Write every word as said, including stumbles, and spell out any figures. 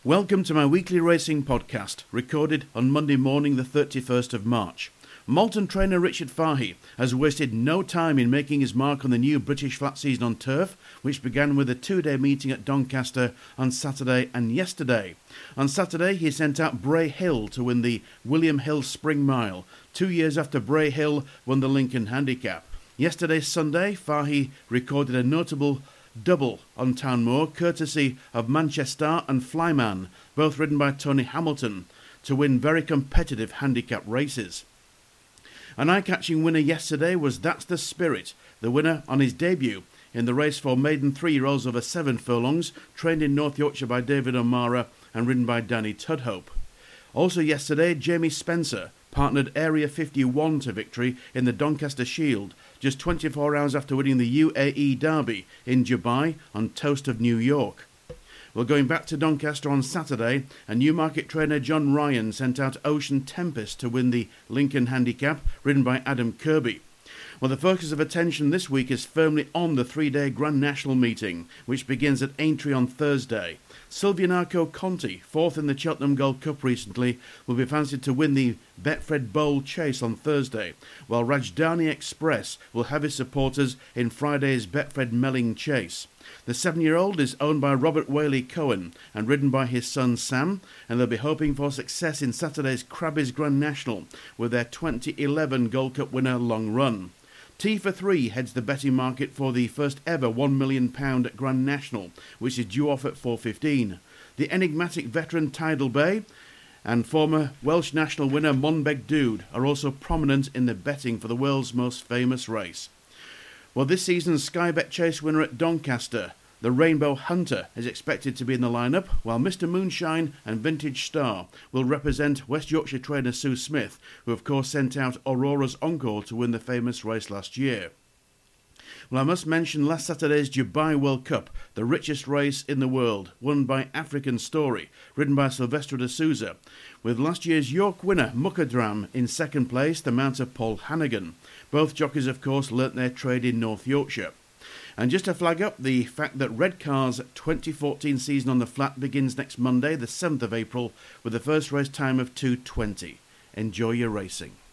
Welcome to my weekly racing podcast, recorded on Monday morning the thirty-first of March. Malton trainer Richard Fahey has wasted no time in making his mark on the new British flat season on turf, which began with a two-day meeting at Doncaster on Saturday and yesterday. On Saturday, he sent out Bray Hill to win the William Hill Spring Mile, two years after Bray Hill won the Lincoln Handicap. Yesterday, Sunday, Fahey recorded a notable double on Town Moor, courtesy of Manchester and Flyman, both ridden by Tony Hamilton, to win very competitive handicap races. An eye-catching winner yesterday was That's the Spirit, the winner on his debut in the race for maiden three-year-olds over seven furlongs, trained in North Yorkshire by David O'Mara and ridden by Danny Tudhope. Also yesterday, Jamie Spencer partnered Area fifty-one to victory in the Doncaster Shield, just twenty-four hours after winning the U A E Derby in Dubai on Toast of New York. Well, going back to Doncaster on Saturday, a Newmarket trainer John Ryan sent out Ocean Tempest to win the Lincoln Handicap, ridden by Adam Kirby. Well, the focus of attention this week is firmly on the three-day Grand National meeting, which begins at Aintree on Thursday. Silvianarco Conti, fourth in the Cheltenham Gold Cup recently, will be fancied to win the Betfred Bowl Chase on Thursday, while Rajdhani Express will have his supporters in Friday's Betfred Melling Chase. The seven-year-old is owned by Robert Whaley Cohen and ridden by his son Sam, and they'll be hoping for success in Saturday's Crabby's Grand National with their twenty eleven Gold Cup winner Long Run. T for three heads the betting market for the first ever one million pounds Grand National, which is due off at four fifteen. The enigmatic veteran Tidal Bay and former Welsh national winner Monbeg Dude are also prominent in the betting for the world's most famous race. Well, this season's Sky Bet Chase winner at Doncaster, the Rainbow Hunter, is expected to be in the lineup, while Mister Moonshine and Vintage Star will represent West Yorkshire trainer Sue Smith, who of course sent out Aurora's Encore to win the famous race last year. Well, I must mention last Saturday's Dubai World Cup, the richest race in the world, won by African Story, ridden by Silvestre de Souza, with last year's York winner Muckadram in second place, the mount of Paul Hannigan. Both jockeys, of course, learnt their trade in North Yorkshire. And just to flag up the fact that Redcar's twenty fourteen season on the flat begins next Monday, the seventh of April, with the first race time of two twenty. Enjoy your racing.